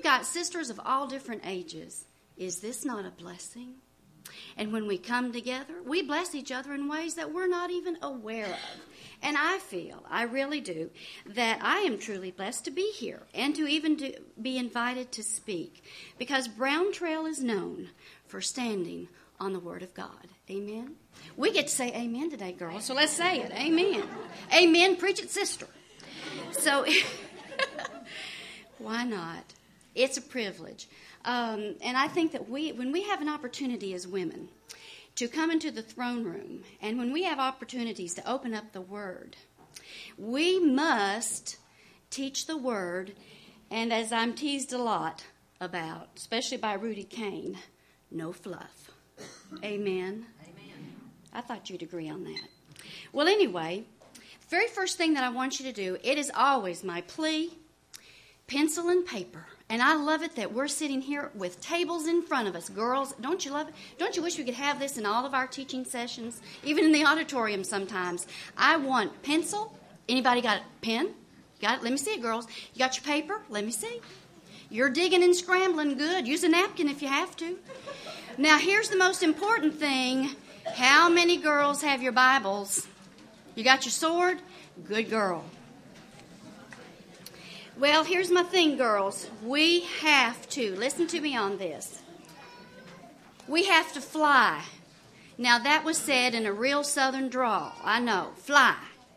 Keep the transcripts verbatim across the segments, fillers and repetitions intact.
got sisters of all different ages. Is this not a blessing? And when we come together, we bless each other in ways that we're not even aware of. And I feel, I really do, that I am truly blessed to be here and to even to be invited to speak, because Brown Trail is known for standing on the Word of God. Amen? We get to say amen today, girls, so let's say it. Amen. Amen. Preach it, sister. So, why not? It's a privilege. Um, and I think that we, when we have an opportunity as women to come into the throne room, and when we have opportunities to open up the Word, we must teach the Word, and as I'm teased a lot about, especially by Rudy Kane, no fluff. Amen? Amen. I thought you'd agree on that. Well, anyway, the very first thing that I want you to do, it is always my plea, pencil and paper. And I love it that we're sitting here with tables in front of us. Girls, don't you love it? Don't you wish we could have this in all of our teaching sessions? Even in the auditorium sometimes. I want pencil. Anybody got a pen? You got it? Let me see it, girls. You got your paper? Let me see. You're digging and scrambling good. Use a napkin if you have to. Now, here's the most important thing. How many girls have your Bibles? You got your sword? Good girl. Well, here's my thing, girls. We have to, listen to me on this. We have to fly. Now, that was said in a real southern drawl. I know, fly.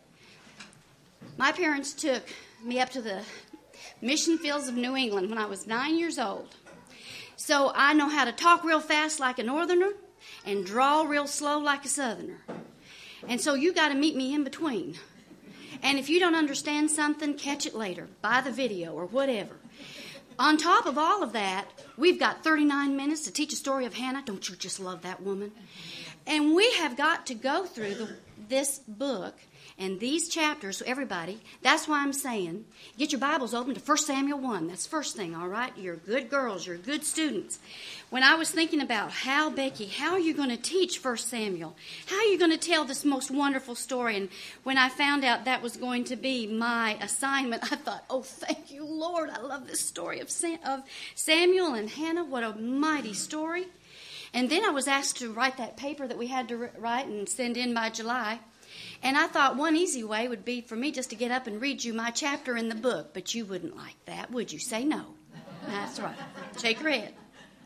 My parents took me up to the mission fields of New England when I was nine years old. So I know how to talk real fast like a northerner and drawl real slow like a southerner. And so you got to meet me in between. And if you don't understand something, catch it later. Buy the video or whatever. On top of all of that, we've got thirty-nine minutes to teach a story of Hannah. Don't you just love that woman? And we have got to go through the, this book and these chapters, so everybody. That's why I'm saying, get your Bibles open to First Samuel one. That's the first thing, all right? You're good girls. You're good students. When I was thinking about how, Becky, how are you going to teach First Samuel? How are you going to tell this most wonderful story? And when I found out that was going to be my assignment, I thought, oh, thank you, Lord. I love this story of Sam, of Samuel and Hannah. What a mighty story. And then I was asked to write that paper that we had to write and send in by July. And I thought one easy way would be for me just to get up and read you my chapter in the book. But you wouldn't like that, would you? Say no. That's right. Shake your head.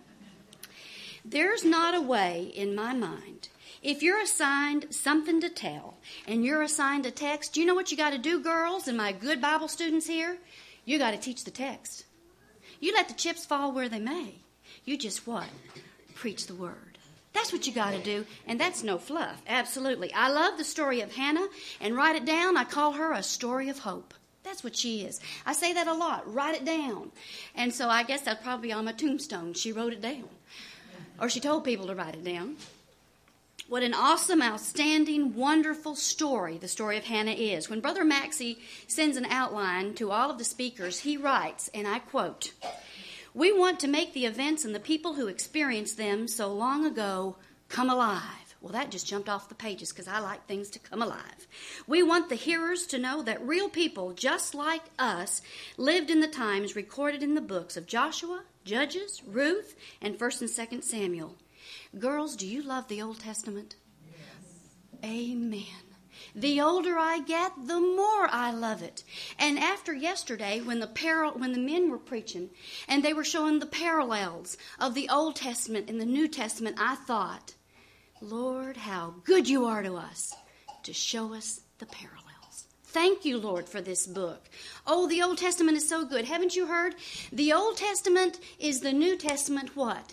There's not a way in my mind. If you're assigned something to tell and you're assigned a text, do you know what you got to do, girls, and my good Bible students here? You got to teach the text. You let the chips fall where they may. You just what? Preach the word. That's what you got to do, and that's no fluff. Absolutely. I love the story of Hannah, and write it down. I call her a story of hope. That's what she is. I say that a lot. Write it down. And so I guess that's probably on my tombstone. She wrote it down. Or she told people to write it down. What an awesome, outstanding, wonderful story the story of Hannah is. When Brother Maxey sends an outline to all of the speakers, he writes, and I quote, "We want to make the events and the people who experienced them so long ago come alive." Well, that just jumped off the pages because I like things to come alive. "We want the hearers to know that real people just like us lived in the times recorded in the books of Joshua, Judges, Ruth, and First and Second Samuel." Girls, do you love the Old Testament? Yes. Amen. The older I get, the more I love it. And after yesterday, when the par- when the men were preaching and they were showing the parallels of the Old Testament and the New Testament, I thought, Lord, how good you are to us to show us the parallels. Thank you, Lord, for this book. Oh, the Old Testament is so good. Haven't you heard? The Old Testament is the New Testament what?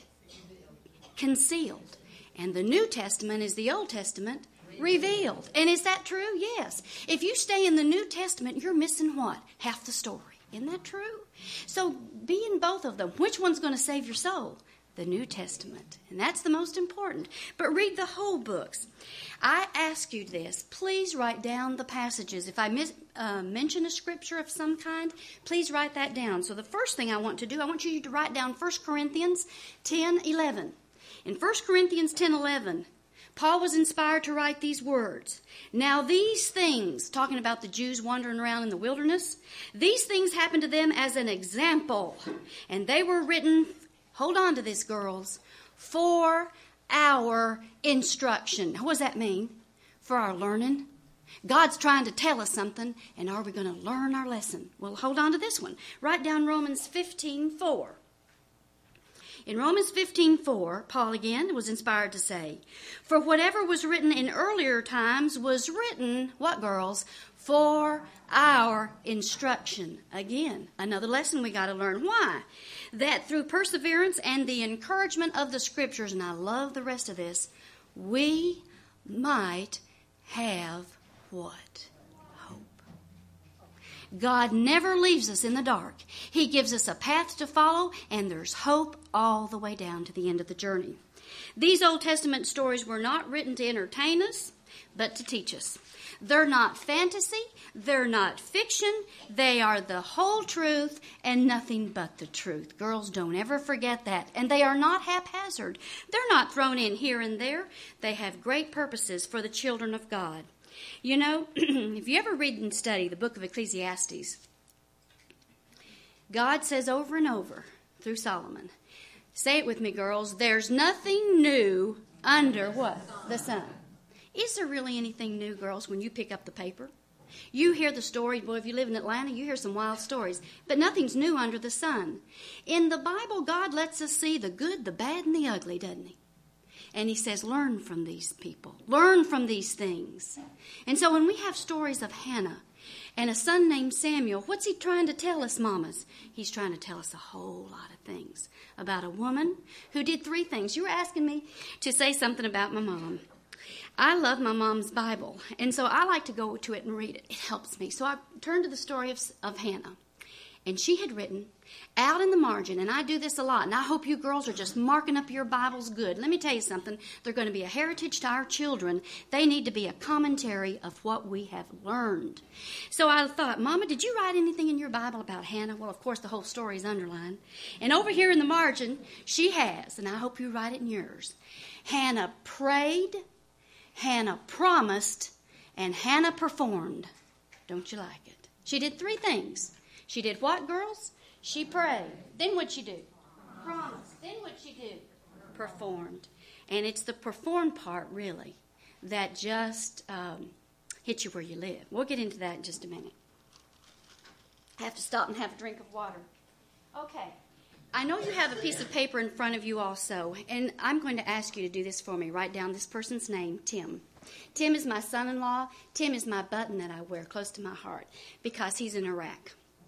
Concealed. And the New Testament is the Old Testament revealed. And is that true? Yes. If you stay in the New Testament, you're missing what? Half the story. Isn't that true? So be in both of them. Which one's going to save your soul? The New Testament. And that's the most important. But read the whole books. I ask you this. Please write down the passages. If I mis- uh, mention a scripture of some kind, please write that down. So the first thing I want to do, I want you to write down First Corinthians ten eleven. In First Corinthians ten eleven, Paul was inspired to write these words. Now these things, talking about the Jews wandering around in the wilderness, these things happened to them as an example. And they were written, hold on to this, girls, for our instruction. What does that mean? For our learning. God's trying to tell us something, and are we going to learn our lesson? Well, hold on to this one. Write down Romans fifteen four. In Romans fifteen four, Paul again was inspired to say, for whatever was written in earlier times was written, what, girls? For our instruction. Again, another lesson we got to learn. Why? That through perseverance and the encouragement of the Scriptures, and I love the rest of this, we might have what? Hope. God never leaves us in the dark. He gives us a path to follow, and there's hope all the way down to the end of the journey. These Old Testament stories were not written to entertain us, but to teach us. They're not fantasy. They're not fiction. They are the whole truth and nothing but the truth. Girls, don't ever forget that. And they are not haphazard. They're not thrown in here and there. They have great purposes for the children of God. You know, if you ever read and study the book of Ecclesiastes, God says over and over through Solomon, say it with me, girls, there's nothing new under what? The sun. Is there really anything new, girls, when you pick up the paper? You hear the story. Well, if you live in Atlanta, you hear some wild stories. But nothing's new under the sun. In the Bible, God lets us see the good, the bad, and the ugly, doesn't he? And he says, learn from these people. Learn from these things. And so when we have stories of Hannah and a son named Samuel, what's he trying to tell us, mamas? He's trying to tell us a whole lot of things about a woman who did three things. You were asking me to say something about my mom. I love my mom's Bible, and so I like to go to it and read it. It helps me. So I turned to the story of, of Hannah, and she had written out in the margin, and I do this a lot, and I hope you girls are just marking up your Bibles good. Let me tell you something. They're going to be a heritage to our children. They need to be a commentary of what we have learned. So I thought, Mama, did you write anything in your Bible about Hannah? Well, of course, the whole story is underlined. And over here in the margin, she has, and I hope you write it in yours. Hannah prayed, Hannah promised, and Hannah performed. Don't you like it? She did three things. She did what, girls? She prayed. Then what'd she do? Promised. Then what'd she do? Performed. And it's the performed part, really, that just um, hits you where you live. We'll get into that in just a minute. I have to stop and have a drink of water. Okay. I know you have a piece of paper in front of you also, and I'm going to ask you to do this for me. Write down this person's name, Tim. Tim is my son-in-law. Tim is my button that I wear close to my heart because he's in Iraq.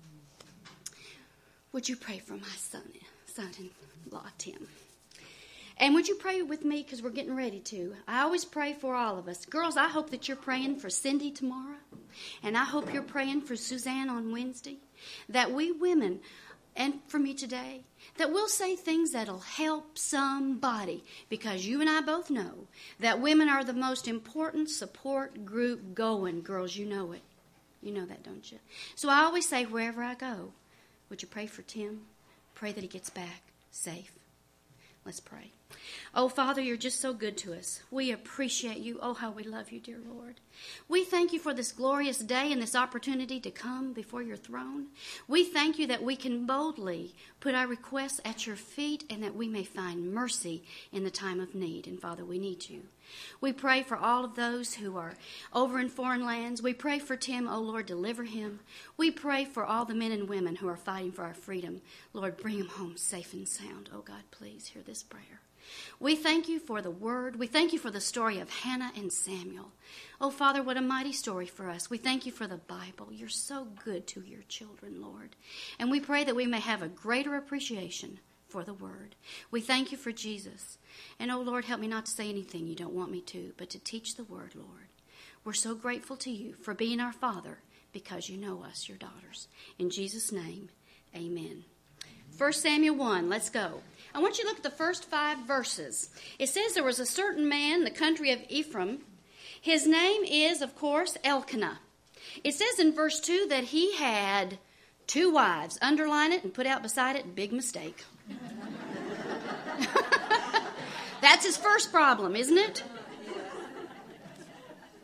Would you pray for my son, son-in-law, Tim? And would you pray with me, because we're getting ready to. I always pray for all of us. Girls, I hope that you're praying for Cindy tomorrow, and I hope you're praying for Suzanne on Wednesday, that we women, and for me today, that we'll say things that'll help somebody, because you and I both know that women are the most important support group going. Girls, you know it. You know that, don't you? So I always say, wherever I go, would you pray for Tim? Pray that he gets back safe. Let's pray. Oh, Father, you're just so good to us. We appreciate you. Oh, how we love you, dear Lord. We thank you for this glorious day and this opportunity to come before your throne. We thank you that we can boldly put our requests at your feet and that we may find mercy in the time of need. And, Father, we need you. We pray for all of those who are over in foreign lands. We pray for Tim. Oh, Lord, deliver him. We pray for all the men and women who are fighting for our freedom. Lord, bring them home safe and sound. Oh, God, please hear this prayer. We thank you for the word. We thank you for the story of Hannah and Samuel. Oh, Father, what a mighty story for us. We thank you for the Bible. You're so good to your children, Lord. And we pray that we may have a greater appreciation for the word. We thank you for Jesus. And, oh, Lord, help me not to say anything you don't want me to, but to teach the word, Lord. We're so grateful to you for being our Father because you know us, your daughters. In Jesus' name, amen. First Samuel one, let's go. I want you to look at the first five verses. It says there was a certain man in the country of Ephraim. His name is, of course, Elkanah. It says in verse two that he had two wives. Underline it and put out beside it, big mistake. That's his first problem, isn't it?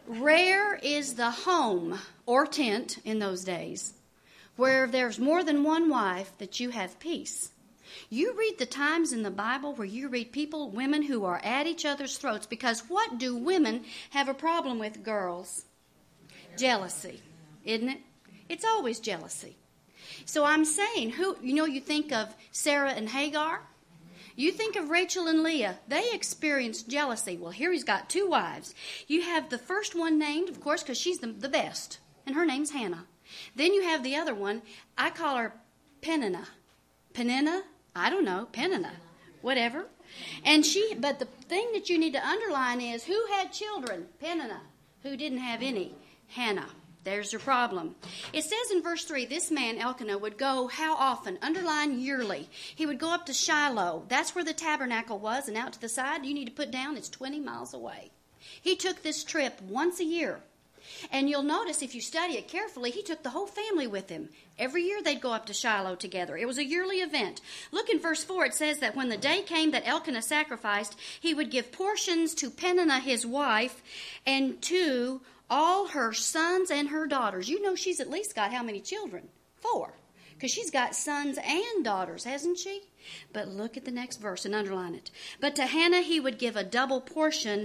Rare is the home or tent in those days where there's more than one wife that you have peace. You read the times in the Bible where you read people, women who are at each other's throats, because what do women have a problem with, girls? Jealousy, isn't it? It's always jealousy. So I'm saying, who you know, you think of Sarah and Hagar. You think of Rachel and Leah. They experienced jealousy. Well, here he's got two wives. You have the first one named, of course, because she's the, the best, and her name's Hannah. Then you have the other one. I call her Peninnah. Peninnah? I don't know. Peninnah. Whatever. And she, but the thing that you need to underline is who had children? Peninnah. Who didn't have any? Hannah. There's your problem. It says in verse three, this man, Elkanah, would go how often? Underline yearly. He would go up to Shiloh. That's where the tabernacle was, and out to the side, you need to put down, it's twenty miles away. He took this trip once a year. And you'll notice, if you study it carefully, he took the whole family with him. Every year they'd go up to Shiloh together. It was a yearly event. Look in verse four. It says that when the day came that Elkanah sacrificed, he would give portions to Peninnah his wife and to all her sons and her daughters. You know she's at least got how many children? Four. Because she's got sons and daughters, hasn't she? But look at the next verse and underline it. But to Hannah he would give a double portion,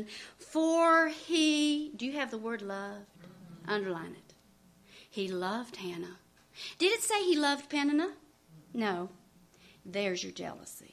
for he... Do you have the word loved? Underline it. He loved Hannah. Did it say he loved Peninnah? No. There's your jealousy.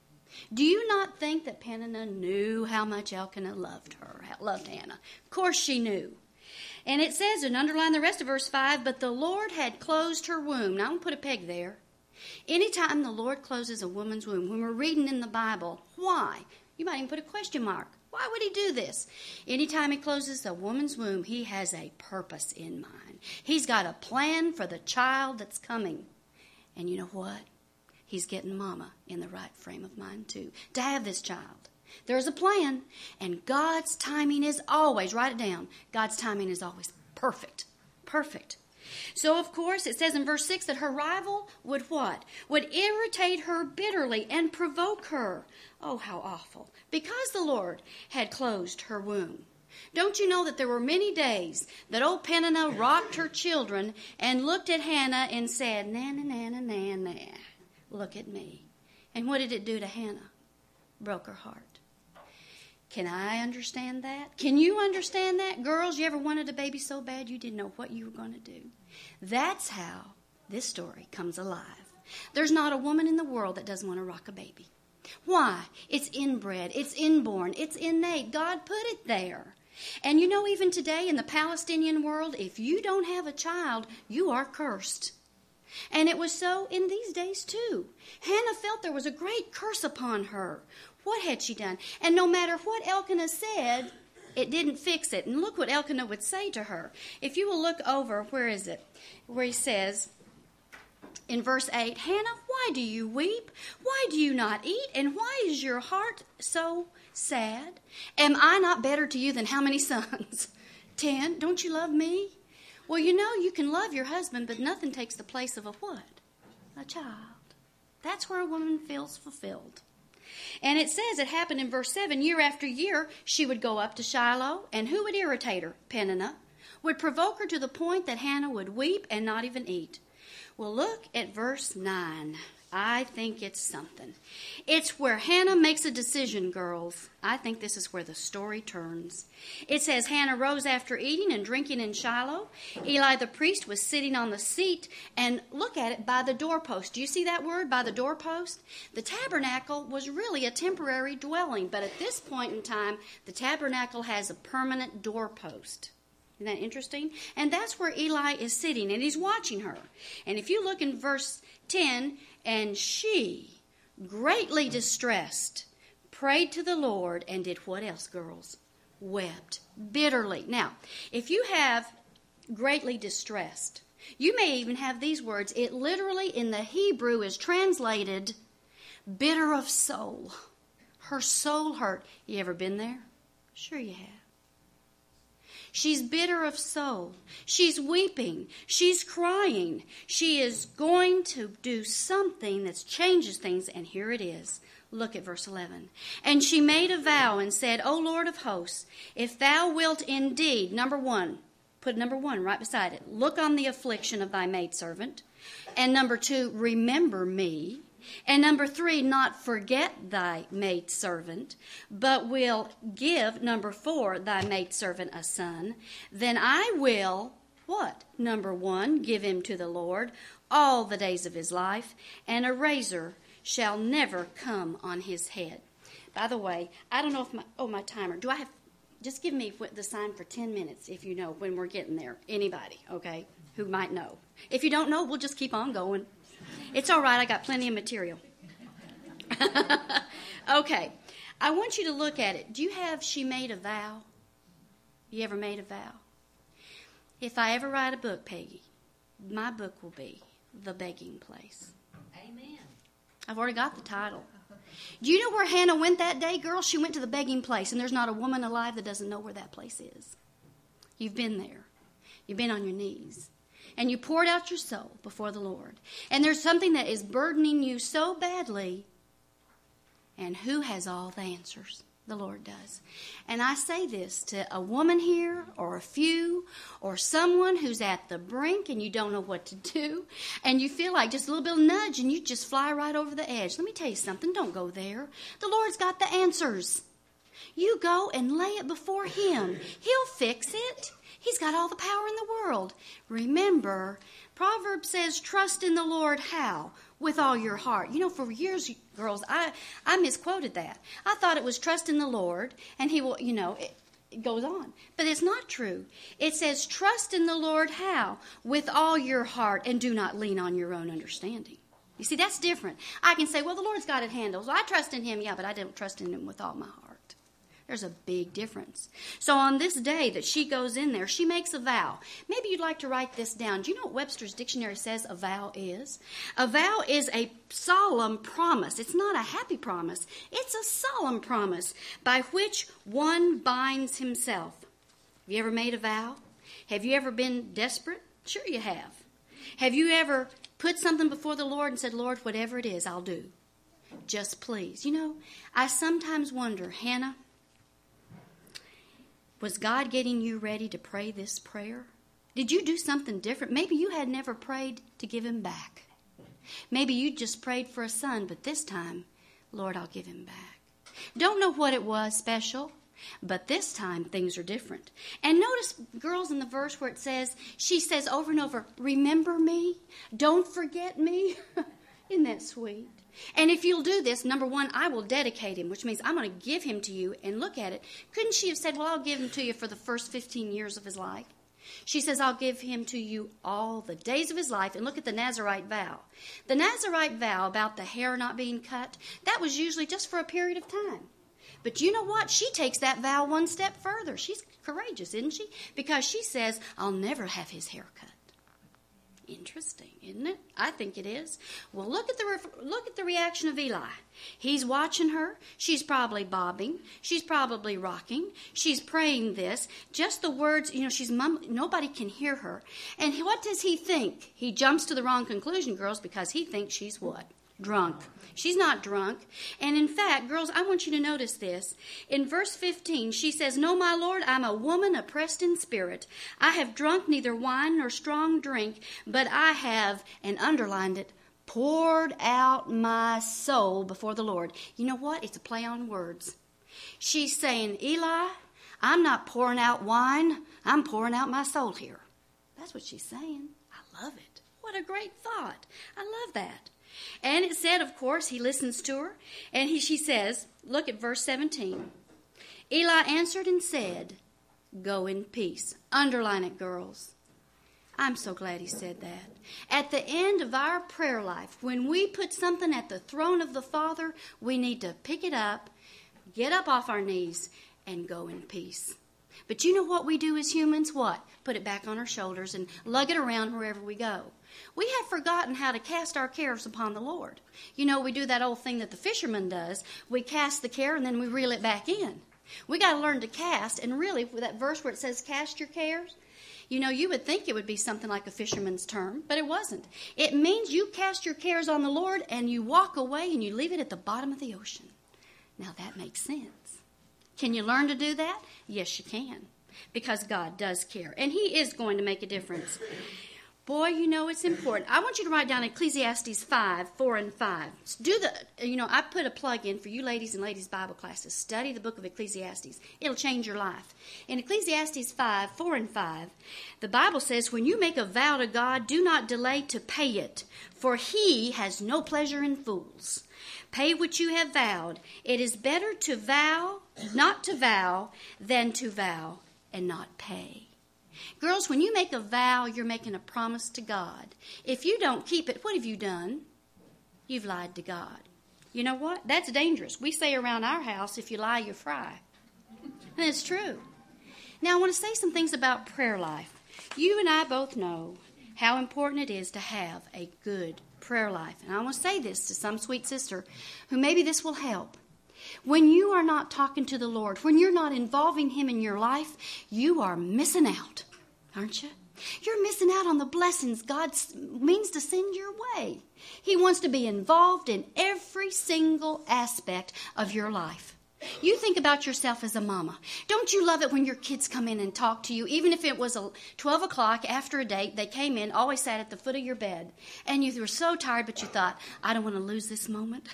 Do you not think that Peninnah knew how much Elkanah loved her, loved Hannah? Of course she knew. And it says, and underline the rest of verse five, but the Lord had closed her womb. Now I'm going to put a peg there. Anytime the Lord closes a woman's womb, when we're reading in the Bible, why? You might even put a question mark. Why would he do this? Anytime he closes a woman's womb, he has a purpose in mind. He's got a plan for the child that's coming. And you know what? He's getting mama in the right frame of mind too, to have this child. There's a plan, and God's timing is always, write it down, God's timing is always perfect. Perfect. So, of course, it says in verse six that her rival would what? Would irritate her bitterly and provoke her. Oh, how awful. Because the Lord had closed her womb. Don't you know that there were many days that old Peninnah rocked her children and looked at Hannah and said, na, na, na, na, na, na, look at me. And what did it do to Hannah? Broke her heart. Can I understand that? Can you understand that? Girls, you ever wanted a baby so bad you didn't know what you were going to do? That's how this story comes alive. There's not a woman in the world that doesn't want to rock a baby. Why? It's inbred. It's inborn. It's innate. God put it there. And you know, even today in the Palestinian world, if you don't have a child, you are cursed. And it was so in these days too. Hannah felt there was a great curse upon her. What had she done? And no matter what Elkanah said, it didn't fix it. And look what Elkanah would say to her. If you will look over, where is it? Where he says in verse eight, Hannah, why do you weep? Why do you not eat? And why is your heart so sad? Am I not better to you than how many sons? Ten. Don't you love me? Well, you know, you can love your husband, but nothing takes the place of a what? A child. That's where a woman feels fulfilled. And it says it happened in verse seven, year after year, she would go up to Shiloh, and who would irritate her? Peninnah. Would provoke her to the point that Hannah would weep and not even eat. Well, look at verse nine. I think it's something. It's where Hannah makes a decision, girls. I think this is where the story turns. It says, Hannah rose after eating and drinking in Shiloh. Eli the priest was sitting on the seat, and look at it, by the doorpost. Do you see that word, by the doorpost? The tabernacle was really a temporary dwelling, but at this point in time, the tabernacle has a permanent doorpost. Isn't that interesting? And that's where Eli is sitting, and he's watching her. And if you look in verse ten, and she, greatly distressed, prayed to the Lord and did what else, girls? Wept bitterly. Now, if you have greatly distressed, you may even have these words. It literally in the Hebrew is translated bitter of soul. Her soul hurt. You ever been there? Sure you have. She's bitter of soul. She's weeping. She's crying. She is going to do something that changes things, and here it is. Look at verse eleven. And she made a vow and said, O Lord of hosts, if thou wilt indeed, number one, put number one right beside it, look on the affliction of thy maidservant. And number two, remember me. And number three, not forget thy maidservant, but will give, number four, thy maidservant a son. Then I will, what? Number one, give him to the Lord all the days of his life, and a razor shall never come on his head. By the way, I don't know if my, oh, my timer, do I have, just give me the sign for ten minutes if you know when we're getting there. Anybody, okay, who might know. If you don't know, we'll just keep on going. It's all right, I got plenty of material. Okay, I want you to look at it. Do you have she made a vow? You ever made a vow? If I ever write a book, Peggy, my book will be The Begging Place. Amen. I've already got the title. Do you know where Hannah went that day, girl? She went to the begging place, and there's not a woman alive that doesn't know where that place is. You've been there. You've been on your knees. And you poured out your soul before the Lord. And there's something that is burdening you so badly. And who has all the answers? The Lord does. And I say this to a woman here, or a few, or someone who's at the brink and you don't know what to do, and you feel like just a little bit of nudge and you just fly right over the edge. Let me tell you something. Don't go there. The Lord's got the answers. You go and lay it before Him. He'll fix it. He's got all the power in the world. Remember, Proverbs says, trust in the Lord how? With all your heart. You know, for years, girls, I, I misquoted that. I thought it was trust in the Lord, and He will, you know, it, it goes on. But it's not true. It says, trust in the Lord how? With all your heart, and do not lean on your own understanding. You see, that's different. I can say, well, the Lord's got it handled. Well, I trust in Him, yeah, but I don't trust in Him with all my heart. There's a big difference. So on this day that she goes in there, she makes a vow. Maybe you'd like to write this down. Do you know what Webster's dictionary says a vow is? A vow is a solemn promise. It's not a happy promise. It's a solemn promise by which one binds himself. Have you ever made a vow? Have you ever been desperate? Sure you have. Have you ever put something before the Lord and said, Lord, whatever it is, I'll do. Just please. You know, I sometimes wonder, Hannah, was God getting you ready to pray this prayer? Did you do something different? Maybe you had never prayed to give him back. Maybe you just prayed for a son, but this time, Lord, I'll give him back. Don't know what it was special, but this time things are different. And notice, girls, in the verse where it says, she says over and over, remember me, don't forget me. Isn't that sweet? And if you'll do this, number one, I will dedicate him, which means I'm going to give him to you. And look at it. Couldn't she have said, well, I'll give him to you for the first fifteen years of his life? She says, I'll give him to you all the days of his life. And look at the Nazirite vow. The Nazirite vow about the hair not being cut, that was usually just for a period of time. But you know what? She takes that vow one step further. She's courageous, isn't she? Because she says, I'll never have his hair cut. Interesting, isn't it? I think it is. Well, look at the re- look at the reaction of Eli. He's watching her. She's probably bobbing. She's probably rocking. She's praying this. Just the words, you know, she's mumbling. Nobody can hear her. And what does he think? He jumps to the wrong conclusion, girls, because he thinks she's what? Drunk. She's not drunk. And in fact, girls, I want you to notice this. In verse fifteen, she says, no, my Lord, I'm a woman oppressed in spirit. I have drunk neither wine nor strong drink, but I have, and underlined it, poured out my soul before the Lord. You know what? It's a play on words. She's saying, Eli, I'm not pouring out wine. I'm pouring out my soul here. That's what she's saying. I love it. What a great thought. I love that. And it said, of course, he listens to her. And he, she says, look at verse seventeen. Eli answered and said, go in peace. Underline it, girls. I'm so glad he said that. At the end of our prayer life, when we put something at the throne of the Father, we need to pick it up, get up off our knees, and go in peace. But you know what we do as humans? What? Put it back on our shoulders and lug it around wherever we go. We have forgotten how to cast our cares upon the Lord. You know, we do that old thing that the fisherman does. We cast the care and then we reel it back in. We got to learn to cast. And really, with that verse where it says, cast your cares, you know, you would think it would be something like a fisherman's term, but it wasn't. It means you cast your cares on the Lord and you walk away and you leave it at the bottom of the ocean. Now that makes sense. Can you learn to do that? Yes, you can, because God does care, and He is going to make a difference. Boy, you know it's important. I want you to write down Ecclesiastes five, four and five. Do the, you know, I put a plug in for you ladies and ladies Bible classes. Study the book of Ecclesiastes. It'll change your life. In Ecclesiastes five, four and five, the Bible says, when you make a vow to God, do not delay to pay it, for He has no pleasure in fools. Pay what you have vowed. It is better to vow, not to vow, than to vow and not pay. Girls, when you make a vow, you're making a promise to God. If you don't keep it, what have you done? You've lied to God. You know what? That's dangerous. We say around our house, if you lie, you fry. And it's true. Now, I want to say some things about prayer life. You and I both know how important it is to have a good prayer life. And I want to say this to some sweet sister who maybe this will help. When you are not talking to the Lord, when you're not involving Him in your life, you are missing out, aren't you? You're missing out on the blessings God means to send your way. He wants to be involved in every single aspect of your life. You think about yourself as a mama. Don't you love it when your kids come in and talk to you? Even if it was twelve o'clock after a date, they came in, always sat at the foot of your bed, and you were so tired, but you thought, I don't want to lose this moment.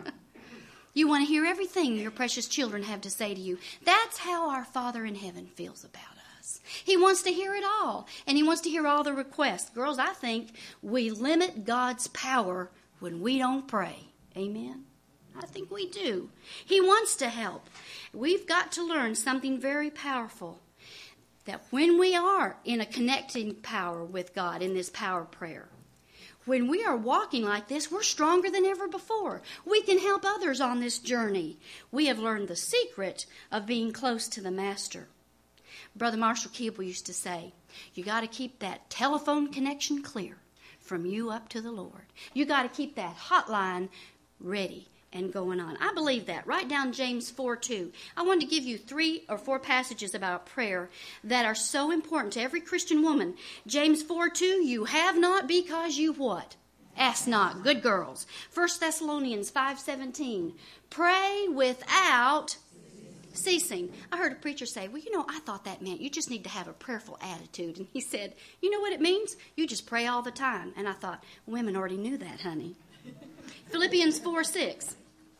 You want to hear everything your precious children have to say to you. That's how our Father in heaven feels about us. He wants to hear it all, and He wants to hear all the requests. Girls, I think we limit God's power when we don't pray. Amen? I think we do. He wants to help. We've got to learn something very powerful, that when we are in a connecting power with God in this power prayer, when we are walking like this, we're stronger than ever before. We can help others on this journey. We have learned the secret of being close to the Master. Brother Marshall Keeble used to say, you got to keep that telephone connection clear from you up to the Lord. You got to keep that hotline ready and going on. I believe that. Write down James four two. I wanted to give you three or four passages about prayer that are so important to every Christian woman. James four two, you have not because you what? Ask not. Good girls. First Thessalonians five seventeen, pray without ceasing. I heard a preacher say, well, you know, I thought that meant you just need to have a prayerful attitude. And he said, you know what it means? You just pray all the time. And I thought, women already knew that, honey. Philippians four six.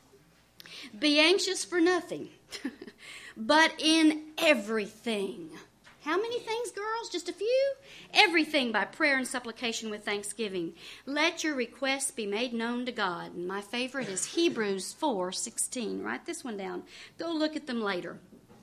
Be anxious for nothing, but in everything. How many things, girls? Just a few? Everything by prayer and supplication with thanksgiving. Let your requests be made known to God. And my favorite is Hebrews four sixteen. Write this one down. Go look at them later.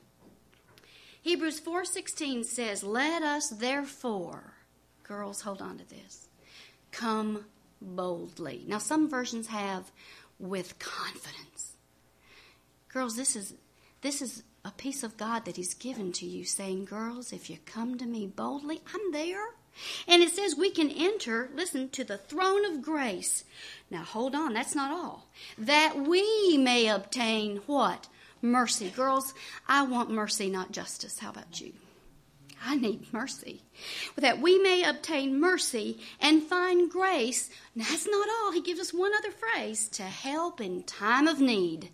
Hebrews four sixteen says, let us therefore, girls, hold on to this, come boldly. Now, some versions have with confidence. Girls, this is this is a piece of God that He's given to you, saying, girls, if you come to me boldly, I'm there. And it says we can enter, listen, to the throne of grace. Now, hold on, that's not all. That we may obtain what? Mercy. Girls, I want mercy, not justice. How about you? I need mercy. That we may obtain mercy and find grace. Now, that's not all. He gives us one other phrase, to help in time of need.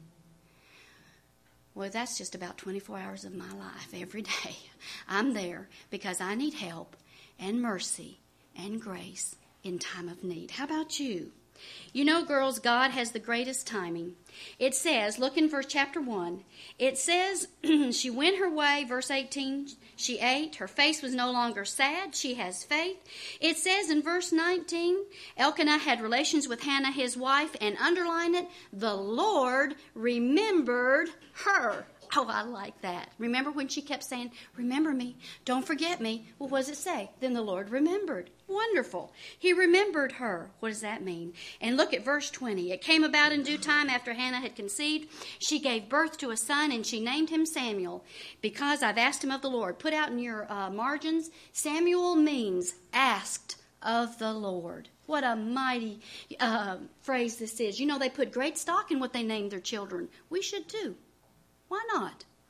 Well, that's just about twenty-four hours of my life every day. I'm there because I need help and mercy and grace in time of need. How about you? You know, girls, God has the greatest timing. It says, look in verse chapter one. It says, she went her way, verse eighteen, she ate. Her face was no longer sad. She has faith. It says in verse nineteen, Elkanah had relations with Hannah, his wife, and underline it, the Lord remembered her. Oh, I like that. Remember when she kept saying, remember me, don't forget me. Well, what does it say? Then the Lord remembered. Wonderful. He remembered her. What does that mean? And look at verse twenty. It came about in due time after Hannah had conceived. She gave birth to a son, and she named him Samuel, because I've asked him of the Lord. Put out in your uh, margins, Samuel means asked of the Lord. What a mighty uh, phrase this is. You know, they put great stock in what they named their children. We should too. Why not?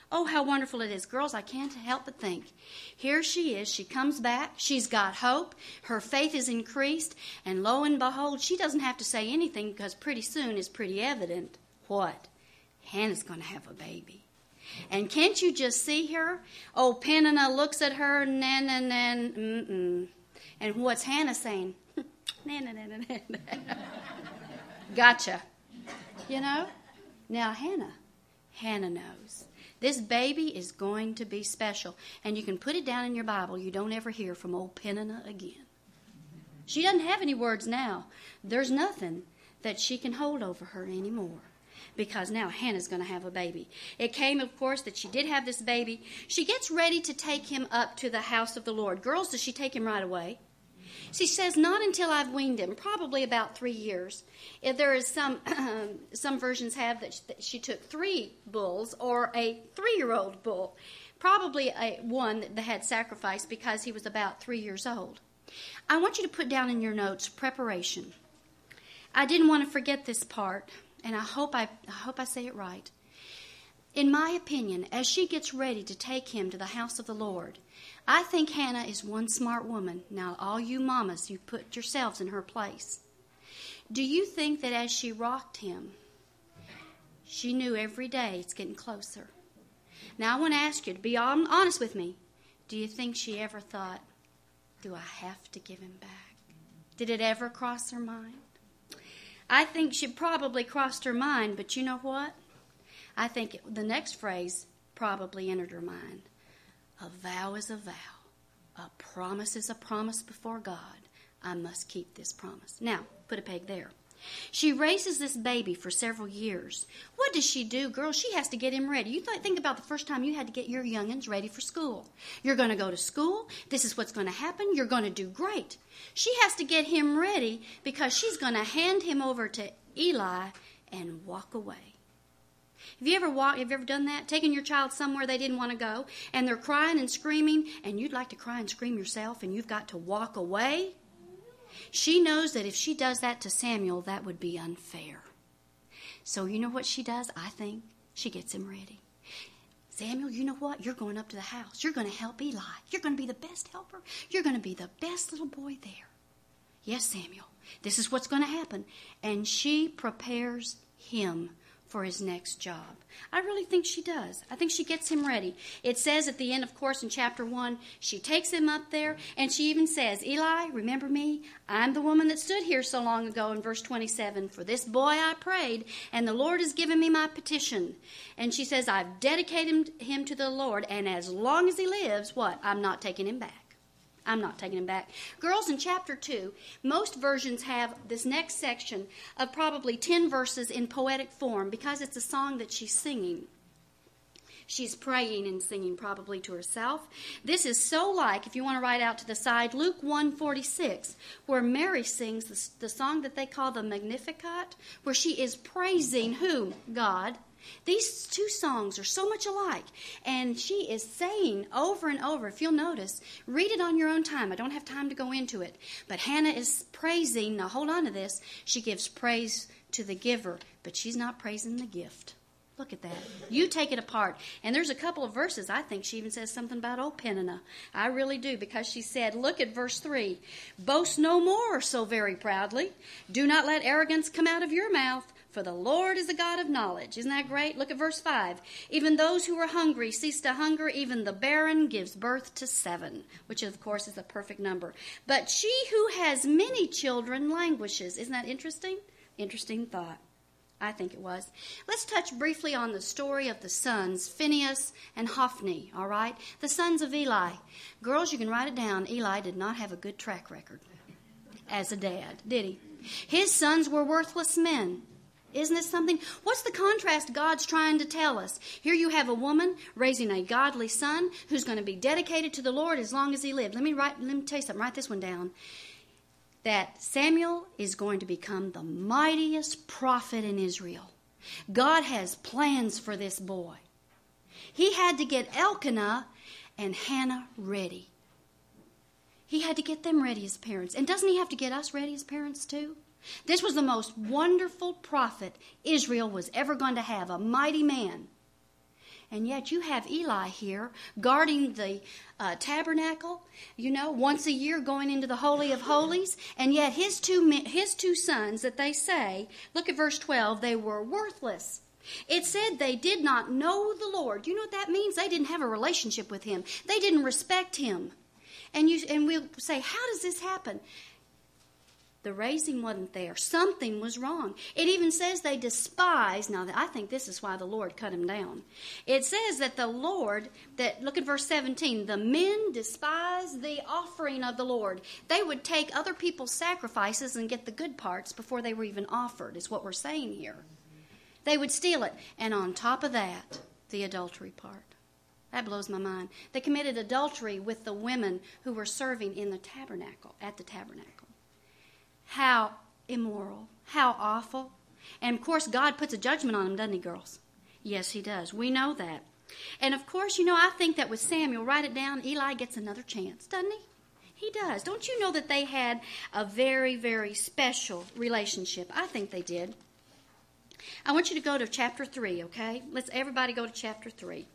Oh, how wonderful it is. Girls, I can't help but think. Here she is. She comes back. She's got hope. Her faith is increased. And lo and behold, she doesn't have to say anything because pretty soon it's pretty evident what? Hannah's going to have a baby. And can't you just see her? Oh, Peninnah looks at her, nan, nan, nan, mm-mm. And what's Hannah saying? Nan, nan, nan, nan, nan. Gotcha. You know? Now, Hannah, Hannah knows. This baby is going to be special. And you can put it down in your Bible. You don't ever hear from old Peninnah again. She doesn't have any words now. There's nothing that she can hold over her anymore. Because now Hannah's going to have a baby. It came, of course, that she did have this baby. She gets ready to take him up to the house of the Lord. Girls, does she take him right away? She says, not until I've weaned him, probably about three years. If there is some, some versions have that she, that she took three bulls or a three-year-old bull. Probably a, one that had sacrificed because he was about three years old. I want you to put down in your notes, preparation. I didn't want to forget this part. And I hope I, I hope I say it right. In my opinion, as she gets ready to take him to the house of the Lord, I think Hannah is one smart woman. Now, all you mamas, you put yourselves in her place. Do you think that as she rocked him, she knew every day it's getting closer? Now, I want to ask you to be honest with me. Do you think she ever thought, do I have to give him back? Did it ever cross her mind? I think she probably crossed her mind, but you know what? I think the next phrase probably entered her mind. A vow is a vow. A promise is a promise before God. I must keep this promise. Now, put a peg there. She raises this baby for several years. What does she do, girl? She has to get him ready. You th- think about the first time you had to get your youngins ready for school. You're going to go to school. This is what's going to happen. You're going to do great. She has to get him ready because she's going to hand him over to Eli and walk away. Have you ever walked, have you ever done that? Taken your child somewhere they didn't want to go, and they're crying and screaming, and you'd like to cry and scream yourself, and you've got to walk away? She knows that if she does that to Samuel, that would be unfair. So you know what she does? I think she gets him ready. Samuel, you know what? You're going up to the house. You're going to help Eli. You're going to be the best helper. You're going to be the best little boy there. Yes, Samuel, this is what's going to happen. And she prepares him for his next job. I really think she does. I think she gets him ready. It says at the end, of course, in chapter one, she takes him up there, and she even says, Eli, remember me? I'm the woman that stood here so long ago in verse twenty-seven. For this boy I prayed, and the Lord has given me my petition. And she says, I've dedicated him to the Lord, and as long as he lives, what? I'm not taking him back. I'm not taking him back. Girls, in chapter two, most versions have this next section of probably ten verses in poetic form because it's a song that she's singing. She's praying and singing probably to herself. This is so like, if you want to write out to the side, Luke one forty-six, where Mary sings the, the song that they call the Magnificat, where she is praising who? God. These two songs are so much alike, and she is saying over and over, if you'll notice, read it on your own time. I don't have time to go into it. But Hannah is praising, now hold on to this, she gives praise to the giver, but she's not praising the gift. Look at that. You take it apart. And there's a couple of verses, I think she even says something about old Peninnah. I really do, because she said, look at verse three, boast no more so very proudly. Do not let arrogance come out of your mouth. For the Lord is a God of knowledge. Isn't that great? Look at verse five. Even those who are hungry cease to hunger. Even the barren gives birth to seven, which of course is a perfect number. But she who has many children languishes. Isn't that interesting? Interesting thought. I think it was. Let's touch briefly on the story of the sons, Phinehas and Hophni, all right? The sons of Eli. Girls, you can write it down. Eli did not have a good track record as a dad, did he? His sons were worthless men. Isn't this something? What's the contrast God's trying to tell us? Here you have a woman raising a godly son who's going to be dedicated to the Lord as long as he lived. Let me write. Let me tell you something. Write this one down. That Samuel is going to become the mightiest prophet in Israel. God has plans for this boy. He had to get Elkanah and Hannah ready. He had to get them ready as parents. And doesn't he have to get us ready as parents too? This was the most wonderful prophet Israel was ever going to have, a mighty man. And yet you have Eli here guarding the uh, tabernacle, you know, once a year going into the Holy of Holies. And yet his two, his two sons that they say, look at verse twelve, they were worthless. It said they did not know the Lord. You know what that means? They didn't have a relationship with him. They didn't respect him. And you and we'll say, how does this happen? The raising wasn't there. Something was wrong. It even says they despised. Now, I think this is why the Lord cut him down. It says that the Lord, that look at verse seventeen, the men despised the offering of the Lord. They would take other people's sacrifices and get the good parts before they were even offered, is what we're saying here. They would steal it. And on top of that, the adultery part. That blows my mind. They committed adultery with the women who were serving in the tabernacle, at the tabernacle. How immoral. How awful. And, of course, God puts a judgment on them, doesn't he, girls? Yes, he does. We know that. And, of course, you know, I think that with Samuel, write it down, Eli gets another chance, doesn't he? He does. Don't you know that they had a very, very special relationship? I think they did. I want you to go to chapter three, okay? Let's everybody go to chapter three.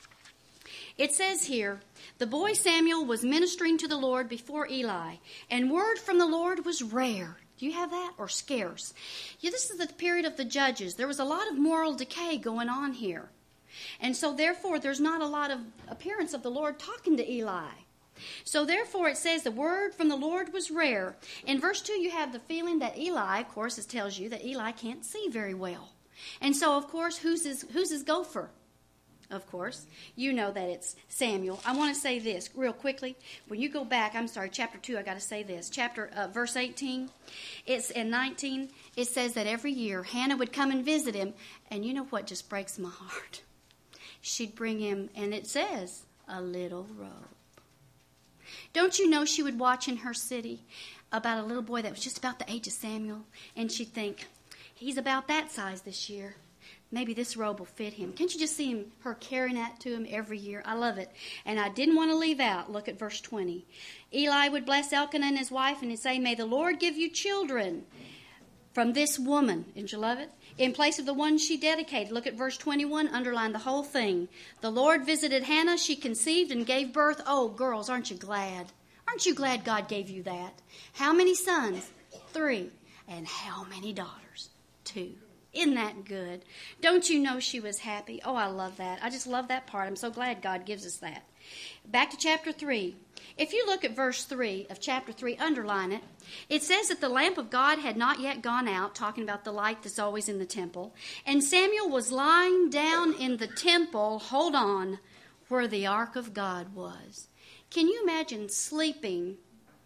It says here, the boy Samuel was ministering to the Lord before Eli, and word from the Lord was rare. Do you have that? Or scarce? Yeah, this is the period of the judges. There was a lot of moral decay going on here. And so therefore, there's not a lot of appearance of the Lord talking to Eli. So therefore, it says the word from the Lord was rare. In verse two, you have the feeling that Eli, of course, it tells you that Eli can't see very well. And so, of course, who's his, who's his gopher? Of course, you know that it's Samuel. I want to say this real quickly. When you go back, I'm sorry, chapter two, I got to say this. Chapter, uh, verse eighteen, it's in nineteen, it says that every year Hannah would come and visit him. And you know what just breaks my heart? She'd bring him, and it says, a little robe. Don't you know she would watch in her city about a little boy that was just about the age of Samuel, and she'd think, he's about that size this year. Maybe this robe will fit him. Can't you just see him, her carrying that to him every year? I love it. And I didn't want to leave out. Look at verse twenty. Eli would bless Elkanah and his wife and he'd say, may the Lord give you children from this woman. Didn't you love it? In place of the one she dedicated. Look at verse twenty-one. Underline the whole thing. The Lord visited Hannah. She conceived and gave birth. Oh, girls, aren't you glad? Aren't you glad God gave you that? How many sons? Three. And how many daughters? Two. Isn't that good? Don't you know she was happy? Oh, I love that. I just love that part. I'm so glad God gives us that. Back to chapter three. If you look at verse three of chapter three, underline it. It says that the lamp of God had not yet gone out, talking about the light that's always in the temple. And Samuel was lying down in the temple, hold on, where the ark of God was. Can you imagine sleeping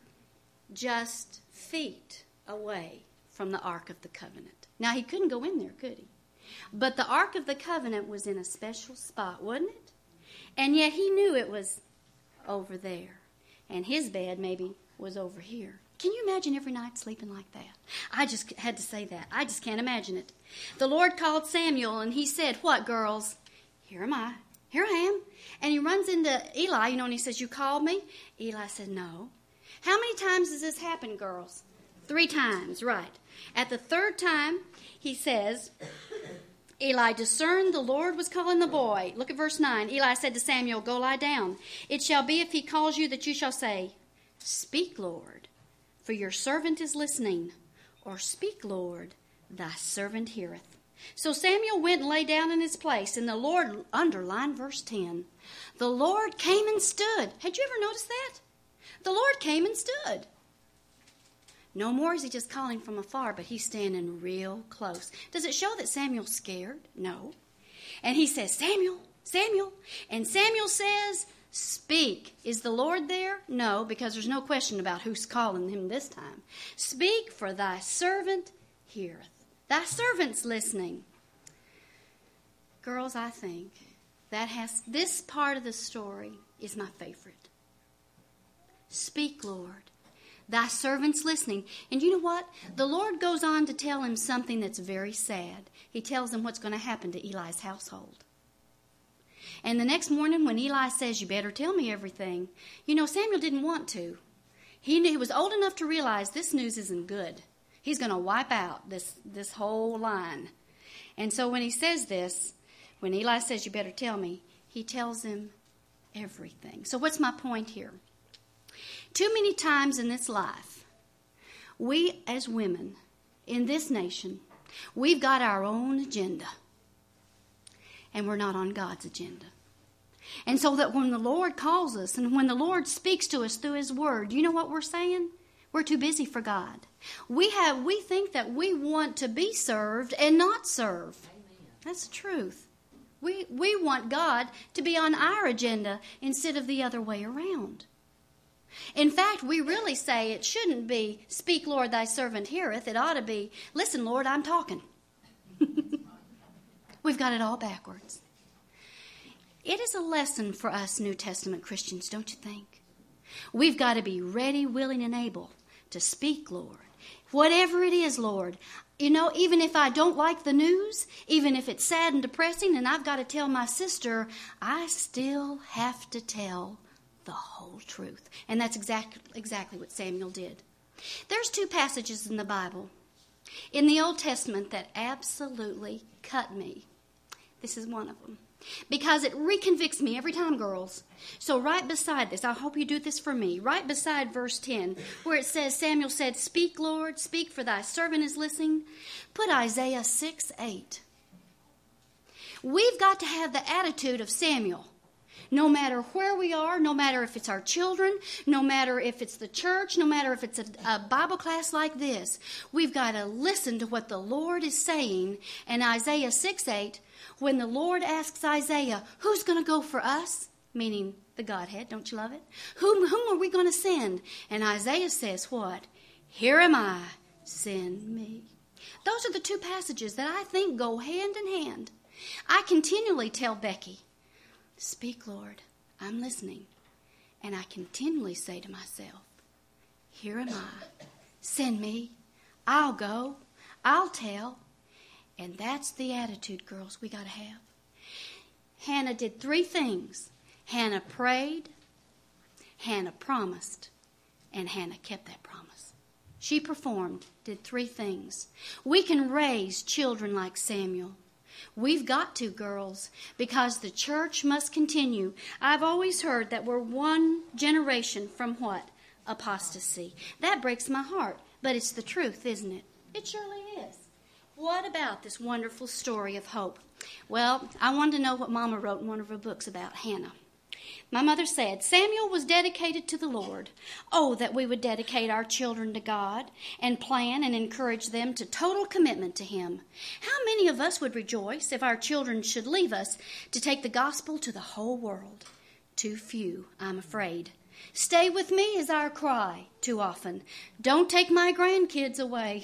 just feet away from the Ark of the Covenant? Now, he couldn't go in there, could he? But the Ark of the Covenant was in a special spot, wasn't it? And yet he knew it was over there. And his bed maybe was over here. Can you imagine every night sleeping like that? I just had to say that. I just can't imagine it. The Lord called Samuel and he said, what, girls? Here am I. Here I am. And he runs into Eli, you know, and he says, you called me? Eli said, no. How many times does this happen, girls? Three times, right. At the third time, he says, Eli discerned the Lord was calling the boy. Look at verse nine. Eli said to Samuel, go lie down. It shall be if he calls you that you shall say, speak, Lord, for your servant is listening. Or speak, Lord, thy servant heareth. So Samuel went and lay down in his place, and the Lord, underline verse ten, the Lord came and stood. Had you ever noticed that? The Lord came and stood. No more is he just calling from afar, but he's standing real close. Does it show that Samuel's scared? No. And he says, Samuel, Samuel. And Samuel says, speak. Is the Lord there? No, because there's no question about who's calling him this time. Speak, for thy servant heareth. Thy servant's listening. Girls, I think that has this part of the story is my favorite. Speak, Lord. Thy servant's listening. And you know what? The Lord goes on to tell him something that's very sad. He tells him what's going to happen to Eli's household. And the next morning when Eli says, you better tell me everything, you know, Samuel didn't want to. He knew, he was old enough to realize this news isn't good. He's going to wipe out this, this whole line. And so when he says this, When Eli says, you better tell me, he tells him everything. So what's my point here? Too many times in this life, we as women in this nation, we've got our own agenda. And we're not on God's agenda. And so that when the Lord calls us and when the Lord speaks to us through His Word, you know what we're saying? We're too busy for God. We have we think that we want to be served and not serve. Amen. That's the truth. We we want God to be on our agenda instead of the other way around. In fact, we really say it shouldn't be, speak, Lord, thy servant heareth. It ought to be, listen, Lord, I'm talking. We've got it all backwards. It is a lesson for us New Testament Christians, don't you think? We've got to be ready, willing, and able to speak, Lord. Whatever it is, Lord. You know, even if I don't like the news, even if it's sad and depressing, and I've got to tell my sister, I still have to tell the whole truth. And that's exactly exactly what Samuel did. There's two passages in the Bible, in the Old Testament, that absolutely cut me. This is one of them. Because it reconvicts me every time, girls. So right beside this, I hope you do this for me, right beside verse ten, where it says, Samuel said, speak, Lord, speak, for thy servant is listening. Put Isaiah six eight. We've got to have the attitude of Samuel. No matter where we are, no matter if it's our children, no matter if it's the church, no matter if it's a, a Bible class like this, we've got to listen to what the Lord is saying. And Isaiah six eight, when the Lord asks Isaiah, who's going to go for us? Meaning the Godhead, don't you love it? Whom, whom are we going to send? And Isaiah says what? Here am I, send me. Those are the two passages that I think go hand in hand. I continually tell Becky, speak, Lord, I'm listening. And I continually say to myself, here am I, send me, I'll go, I'll tell. And that's the attitude, girls, we got to have. Hannah did three things. Hannah prayed, Hannah promised, and Hannah kept that promise. She performed, did three things. We can raise children like Samuel. We've got to, girls, because the church must continue. I've always heard that we're one generation from what? Apostasy. That breaks my heart, but it's the truth, isn't it? It surely is. What about this wonderful story of hope? Well, I wanted to know what Mama wrote in one of her books about Hannah. My mother said, Samuel was dedicated to the Lord. Oh, that we would dedicate our children to God and plan and encourage them to total commitment to Him. How many of us would rejoice if our children should leave us to take the gospel to the whole world? Too few, I'm afraid. Stay with me is our cry too often. Don't take my grandkids away.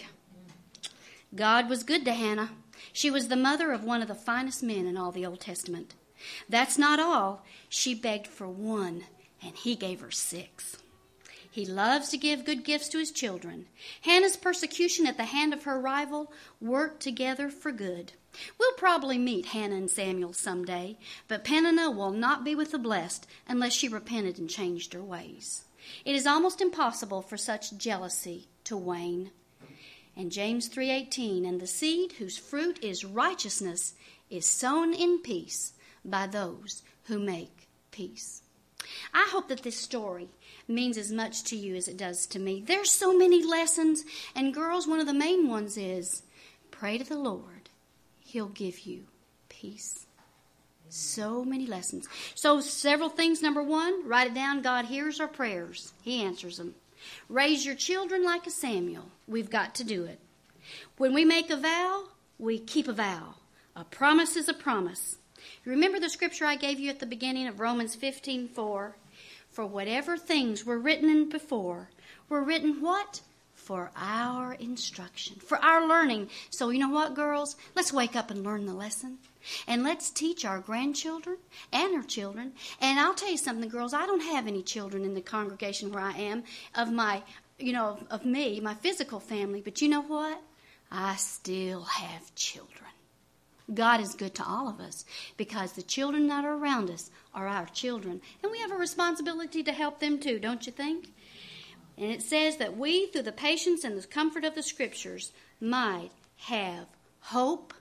God was good to Hannah. She was the mother of one of the finest men in all the Old Testament. That's not all. She begged for one, and He gave her six. He loves to give good gifts to His children. Hannah's persecution at the hand of her rival worked together for good. We'll probably meet Hannah and Samuel someday, but Peninnah will not be with the blessed unless she repented and changed her ways. It is almost impossible for such jealousy to wane. And James three eighteen, and the seed whose fruit is righteousness is sown in peace by those who make peace. I hope that this story means as much to you as it does to me. There's so many lessons, and girls, one of the main ones is pray to the Lord. He'll give you peace. So many lessons. So several things. Number one, write it down. God hears our prayers. He answers them. Raise your children like a Samuel. We've got to do it. When we make a vow, we keep a vow. A promise is a promise. Remember the scripture I gave you at the beginning of Romans fifteen four? For whatever things were written in before were written what? For our instruction, for our learning. So you know what, girls? Let's wake up and learn the lesson. And let's teach our grandchildren and our children. And I'll tell you something, girls. I don't have any children in the congregation where I am of my, you know, of, of me, my physical family. But you know what? I still have children. God is good to all of us because the children that are around us are our children. And we have a responsibility to help them too, don't you think? And it says that we, through the patience and the comfort of the Scriptures, might have hope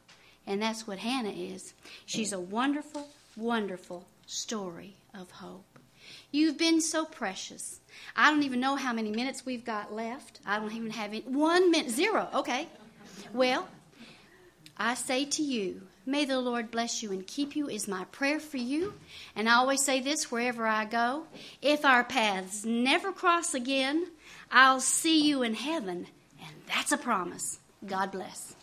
And that's what Hannah is. She's a wonderful, wonderful story of hope. You've been so precious. I don't even know how many minutes we've got left. I don't even have it. One minute. Zero. Okay. Well, I say to you, may the Lord bless you and keep you is my prayer for you. And I always say this wherever I go. If our paths never cross again, I'll see you in heaven. And that's a promise. God bless.